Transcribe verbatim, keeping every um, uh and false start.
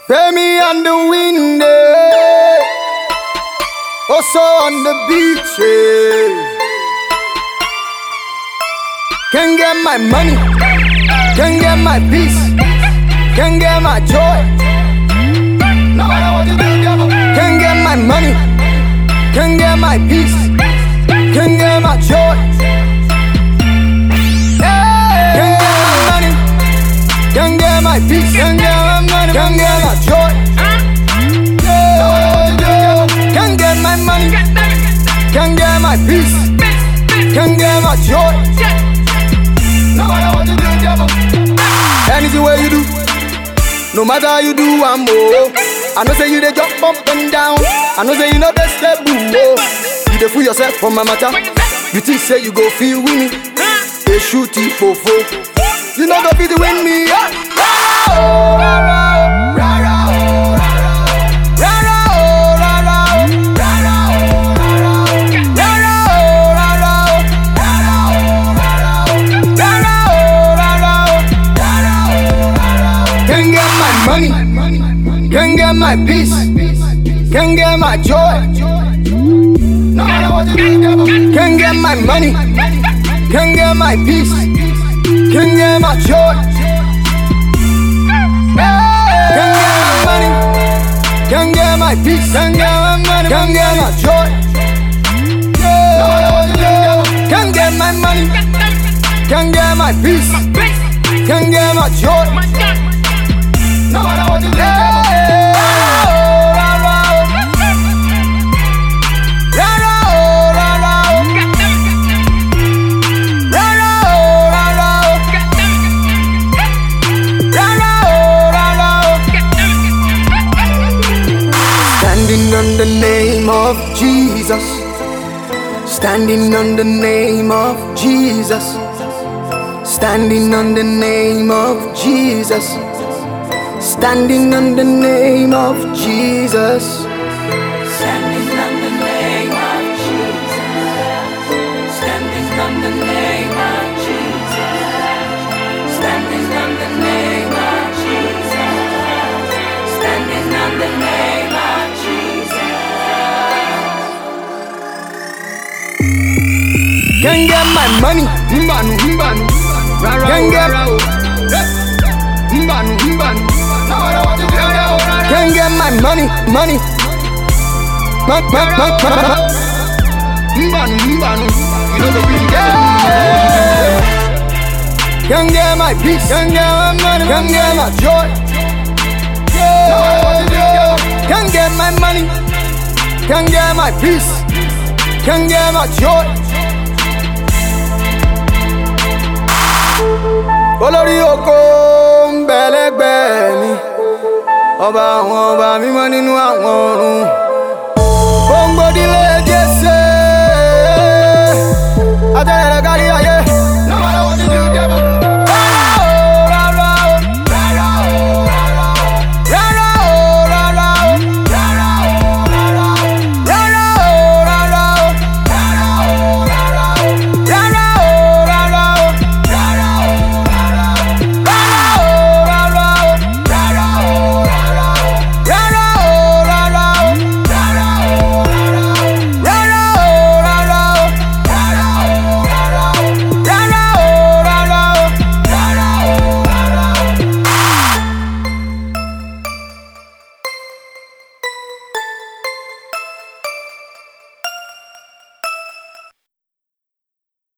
Femi on the wind, also on the beaches. Can get my money, can get my peace, can get my joy. No matter what you do, devil. Can get my money, can get my peace, can get my joy. Can get my money, can get my peace, can get my money, can get my joy. Can get my money, can get my peace, can get my joy. No matter what you do, devil. Anything way you do, no matter how you do, I'm more. I know say you dey jump up and down. I know say you know they step boo. You dey fool yourself for my matter. You think say you go feel with me? They shoot it for four. You know go fit to win me. Yeah. Can get my money, can get my peace, can get my joy. No matter what you do, devil. Can get my money, can get my peace, can get my joy. Can get my money, can get my peace, can get my money, can get my joy. No matter what you do, devil. Can get my money, can get my peace, can get my joy. No matter what you do, devil. Standing on the name of Jesus, standing on the name of Jesus, standing on the name of Jesus, standing on the name of Jesus, Standing on the name of Jesus. Standing on the name of Jesus. Standing on the name of Jesus. Standing on the name of Jesus. can get my money, mbanu mbanu, can get mbanu mbanu, can get my money, money, ma ma ma ma, mbanu mbanu, you know the beat, yeah. Can get my peace, can get my money, can get my joy, yeah. Can get my money, can get my peace, can get my joy. Olórí oko ń bẹ lẹ́gbẹ̀ẹ́ mi, ọba àwọn ọba mímọ́ nínú àwọn ọ̀run. Gbòǹgbòdìlé Jésè, àtẹ̀rẹ̀ kárí ayé.